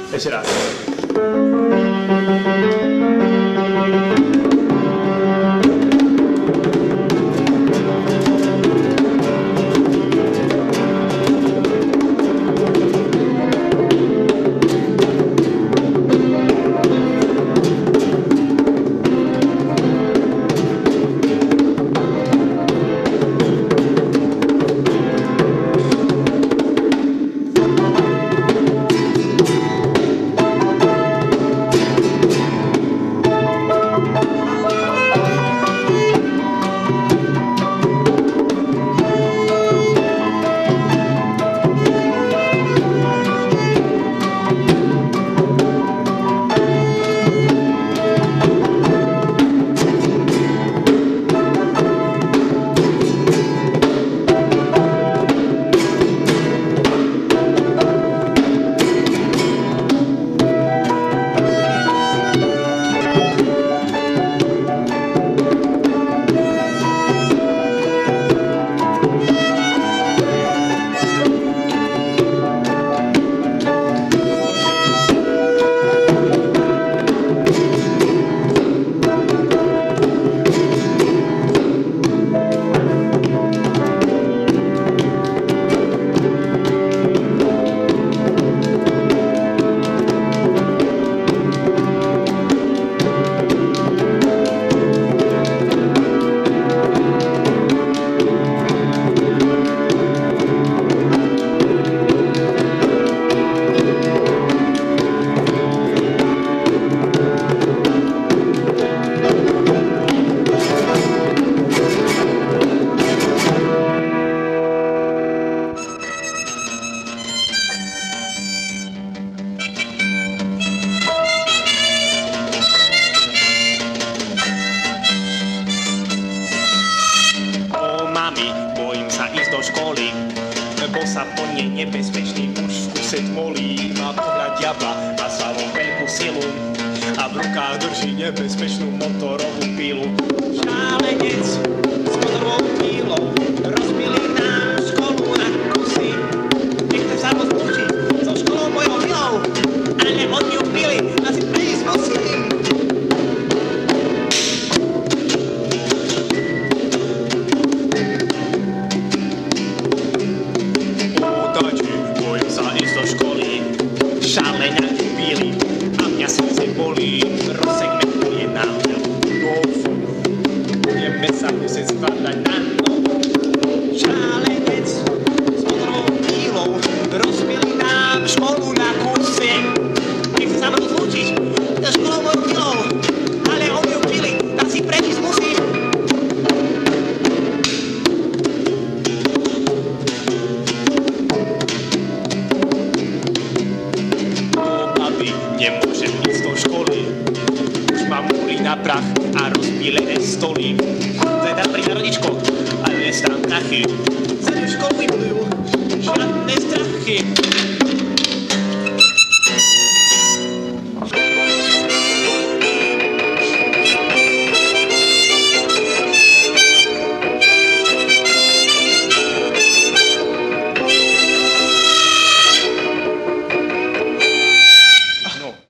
Ešte raz. Bo sa po nej nebezpečný muž skúseť molí. Má pohľad diabla, má svalom veľkú silu a v rukách drží nebezpečnú motorovú pilu. Šálenec s motorovou pilou rozbili nám školu na kusy. Nechcem sa moc učiť so školou mojou milou, ale oni ju pili, asi prísť musím. Šaleňači bíli a mňa srdce bolí. Rozseďme tu jedna novu. Budeme sa musieť skladať na novu. Šalenec s motorovou pílou rozbili nám školu na kuse. Nechce sa mnou zlúčiť so školou mojou milou, ale oni ju pili, tak si prejsť musím. Nemôžem ísť do školy, už mám múry na prach a rozpílené stoly. Teda pri rodičko, ale nestám prachy, za školu vybudujú žiadne strachy.